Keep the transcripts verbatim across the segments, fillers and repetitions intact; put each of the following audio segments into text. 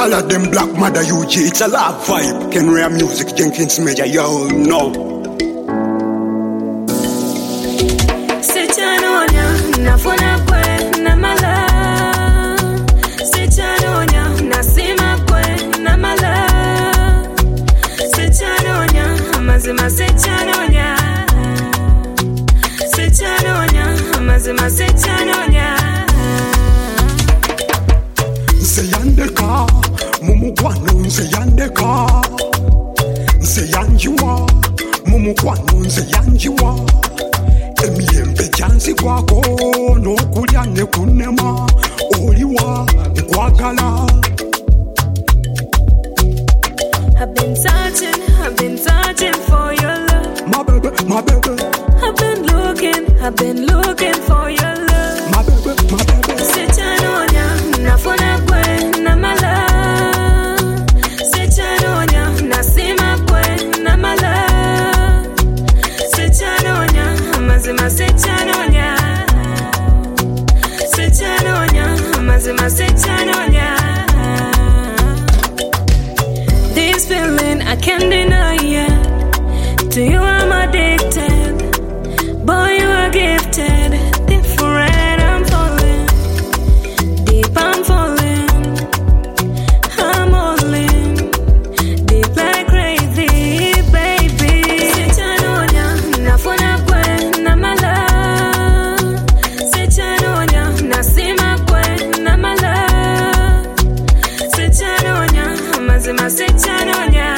All of them black mother U G, it's a love vibe. Ken Ray Music, Jenkins Major, yo, no. Sechanonya, nafuna kwe na mala. Sechanonya, nasima kwe na mala. Sechanonya, mazima sechanonya. Sechanonya, mazima sechanonya. Nseyandeka, mumukwano nseyandeka. Nseyanjiwa, mumukwano nseyanjiwa. Emiyembe jansi kwako nokulya ne kunema oliwa nkwagala. I've been searching, I've been searching for your love. My baby, my baby. I've been looking, I've been looking for your love. My baby, my baby. Sechanonya, nafuna kwe na mala. Sechanonya, nasima kwe na mala. Sechanonya, mazima sechanonya. Sechanonya, mazima sechanonya. This feeling I can't deny it. To you I'm addicted. Boy, you are gifted. Different, I'm falling. Deep, I'm falling. I'm all in. Deep like crazy, baby. Sechanonya, nafuna kwe na mala. Sechanonya, nasima kwe na mala. Sechanonya, mazima sechanonya.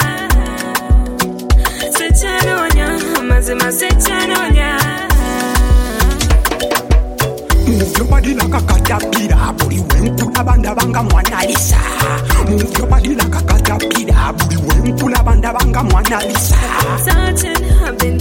Sechanonya, mazima sechanonya. Move your body like a caterpillar, booty when put a banda banga Mona Lisa. Move your body like a caterpillar, booty when put a banda banga Mona Lisa. Searching, I've been